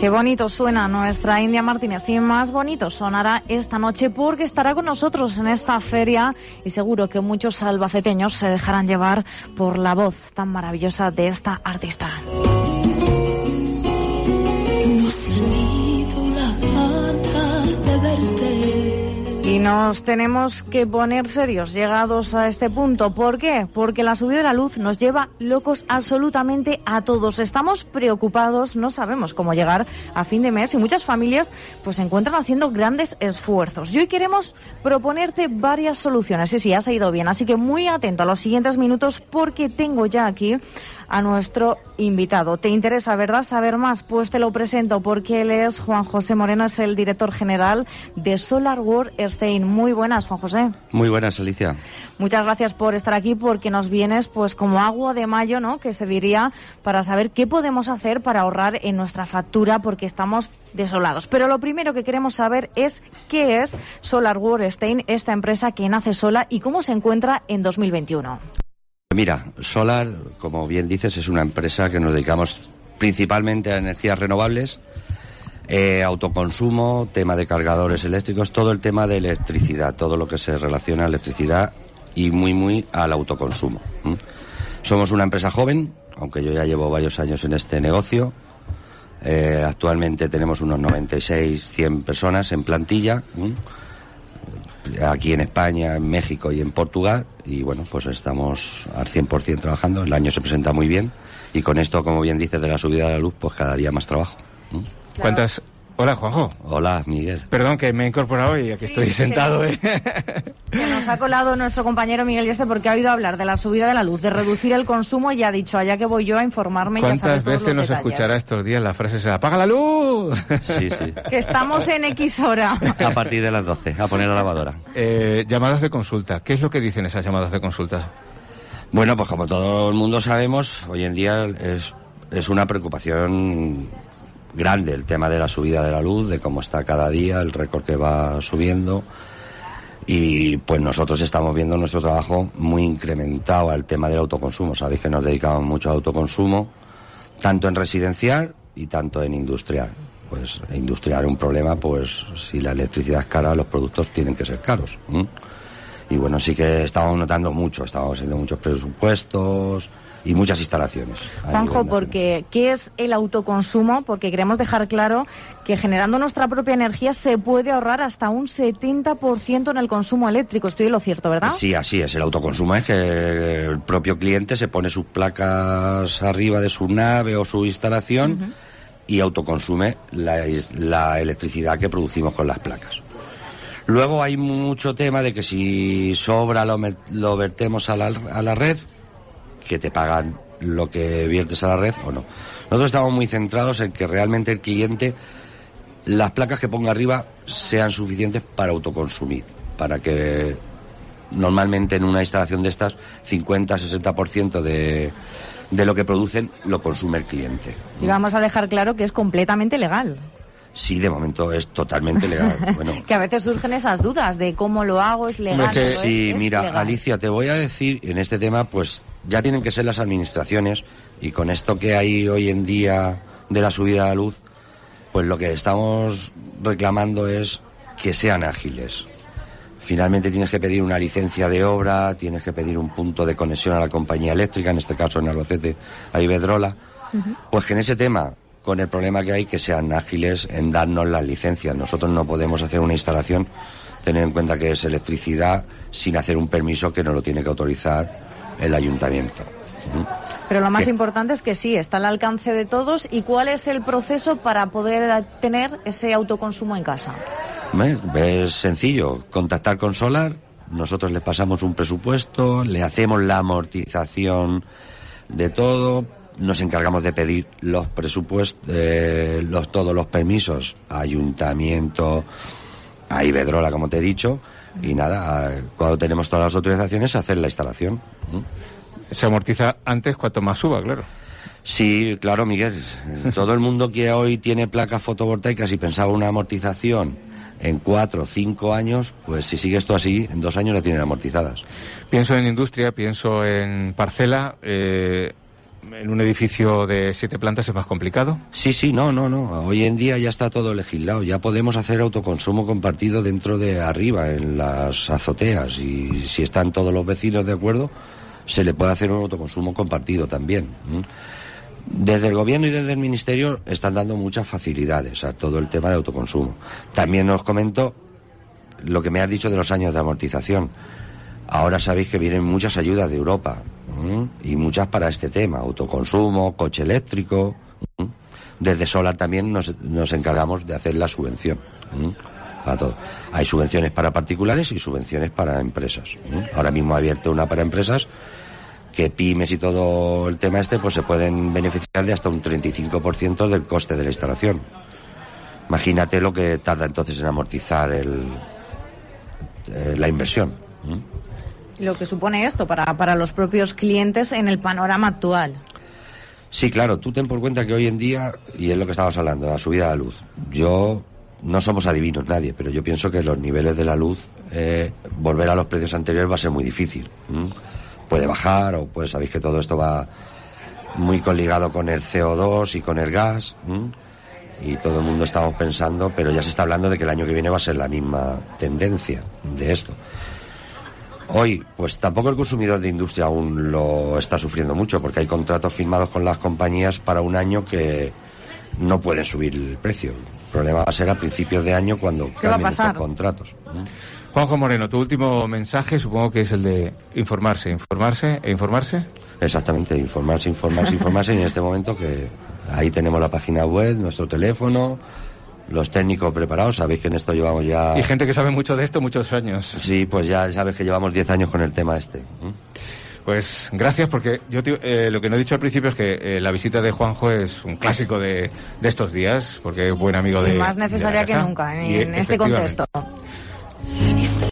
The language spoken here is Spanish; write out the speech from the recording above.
Qué bonito suena nuestra India Martínez y más bonito sonará esta noche porque estará con nosotros en esta feria y seguro que muchos albaceteños se dejarán llevar por la voz tan maravillosa de esta artista. Y nos tenemos que poner serios llegados a este punto. ¿Por qué? Porque la subida de la luz nos lleva locos absolutamente a todos. Estamos preocupados, no sabemos cómo llegar a fin de mes y muchas familias pues se encuentran haciendo grandes esfuerzos. Y hoy queremos proponerte varias soluciones. Sí, has ido bien. Así que muy atento a los siguientes minutos porque tengo ya aquí a nuestro invitado. ¿Te interesa, verdad, saber más? Pues te lo presento porque él es Juan José Moreno, es el director general de Solar World Stein. Muy buenas, Juan José. Muy buenas, Alicia. Muchas gracias por estar aquí porque nos vienes pues como agua de mayo, ¿no?, que se diría, para saber qué podemos hacer para ahorrar en nuestra factura porque estamos desolados. Pero lo primero que queremos saber es qué es Solar World Stein, esta empresa que nace sola y cómo se encuentra en 2021. Mira, Solar, como bien dices, es una empresa que nos dedicamos principalmente a energías renovables, autoconsumo, tema de cargadores eléctricos, todo el tema de electricidad, todo lo que se relaciona a electricidad y muy al autoconsumo. Somos una empresa joven, aunque yo ya llevo varios años en este negocio. Actualmente tenemos unos 96, 100 personas en plantilla, aquí en España, en México y en Portugal, y bueno, pues estamos al 100% trabajando. El año se presenta muy bien y con esto, como bien dices, de la subida de la luz, pues cada día más trabajo. Claro. ¿Cuántas? Hola, Juanjo. Hola, Miguel. Perdón, que me he incorporado y aquí estoy sentado. Que nos ha colado nuestro compañero Miguel Yeste porque ha oído hablar de la subida de la luz, de reducir el consumo y ha dicho, allá que voy yo a informarme. ¿Cuántas veces nos escuchará estos días la frase esa, ¡apaga la luz! Sí, sí. Que estamos en X hora. A partir de las 12, a poner la lavadora. Llamadas de consulta. ¿Qué es lo que dicen esas llamadas de consulta? Bueno, pues como todo el mundo sabemos, hoy en día es una preocupación grande el tema de la subida de la luz, de cómo está cada día, el récord que va subiendo, y pues nosotros estamos viendo nuestro trabajo muy incrementado al tema del autoconsumo. Sabéis que nos dedicamos mucho al autoconsumo, tanto en residencial y tanto en industrial. Pues industrial es un problema, pues si la electricidad es cara, los productos tienen que ser caros. Y bueno, sí que estamos notando mucho, estamos haciendo muchos presupuestos y muchas instalaciones. Juanjo, porque ¿qué es el autoconsumo? Porque queremos dejar claro que generando nuestra propia energía se puede ahorrar hasta un 70% en el consumo eléctrico. Estoy en lo cierto, ¿verdad? Sí, así es. El autoconsumo es que el propio cliente se pone sus placas arriba de su nave o su instalación y autoconsume la electricidad que producimos con las placas. Luego hay mucho tema de que si sobra lo vertemos a la red, que te pagan lo que viertes a la red o no. Nosotros estamos muy centrados en que realmente el cliente, las placas que ponga arriba sean suficientes para autoconsumir, para que normalmente en una instalación de estas 50-60% de lo que producen lo consume el cliente. Y vamos a dejar claro que es completamente legal. Sí, de momento es totalmente legal. Bueno, que a veces surgen esas dudas de cómo lo hago, es legal. Sí, mira, legal. Alicia, te voy a decir, en este tema, pues ya tienen que ser las administraciones, y con esto que hay hoy en día de la subida de la luz, pues lo que estamos reclamando es que sean ágiles. Finalmente tienes que pedir una licencia de obra, tienes que pedir un punto de conexión a la compañía eléctrica, en este caso en Albacete a Iberdrola, pues que en ese tema, con el problema que hay, que sean ágiles en darnos las licencias. Nosotros no podemos hacer una instalación, tener en cuenta que es electricidad, sin hacer un permiso que nos lo tiene que autorizar el ayuntamiento. Pero lo más importante es que sí, está al alcance de todos. ¿Y cuál es el proceso para poder tener ese autoconsumo en casa? Es sencillo, contactar con Solar, nosotros les pasamos un presupuesto, le hacemos la amortización de todo. Nos encargamos de pedir los presupuestos, todos los permisos a ayuntamiento, a Iberdrola, como te he dicho, y nada, cuando tenemos todas las autorizaciones, hacer la instalación. Se amortiza antes cuanto más suba, claro. Sí, claro, Miguel. Todo el mundo que hoy tiene placas fotovoltaicas y pensaba una amortización en 4 o 5 años, pues si sigue esto así, en 2 años la tienen amortizadas. Pienso en industria, pienso en parcela. en un edificio de 7 plantas es más complicado. Sí, no. Hoy en día ya está todo legislado. Ya podemos hacer autoconsumo compartido dentro de arriba, en las azoteas. Y si están todos los vecinos de acuerdo, se le puede hacer un autoconsumo compartido también. Desde el gobierno y desde el ministerio están dando muchas facilidades a todo el tema de autoconsumo. También os comento lo que me has dicho de los años de amortización. Ahora sabéis que vienen muchas ayudas de Europa, y muchas para este tema, autoconsumo, coche eléctrico. Desde Solar también nos encargamos de hacer la subvención para todo. Hay subvenciones para particulares y subvenciones para empresas. Ahora mismo he abierto una para empresas, que pymes y todo el tema pues se pueden beneficiar de hasta un 35% del coste de la instalación. Imagínate lo que tarda entonces en amortizar la inversión. Lo que supone esto para los propios clientes en el panorama actual. Sí, claro, tú ten por cuenta que hoy en día, y es lo que estamos hablando, la subida de la luz. No somos adivinos nadie, pero yo pienso que los niveles de la luz, volver a los precios anteriores va a ser muy difícil. Puede bajar, o pues sabéis que todo esto va muy coligado con el CO2 y con el gas, y todo el mundo estamos pensando, pero ya se está hablando de que el año que viene va a ser la misma tendencia de esto. Hoy, pues tampoco el consumidor de industria aún lo está sufriendo mucho, porque hay contratos firmados con las compañías para un año que no pueden subir el precio. El problema va a ser a principios de año cuando cambien estos contratos. Juanjo Moreno, tu último mensaje supongo que es el de informarse. Exactamente, informarse, y en este momento que ahí tenemos la página web, nuestro teléfono, los técnicos preparados. Sabéis que en esto llevamos ya... Y gente que sabe mucho de esto, muchos años. Sí, pues ya sabes que llevamos 10 años con el tema Pues gracias, porque yo lo que no he dicho al principio es que la visita de Juanjo es un clásico de estos días, porque es buen amigo de... Y más necesaria que nunca en este contexto.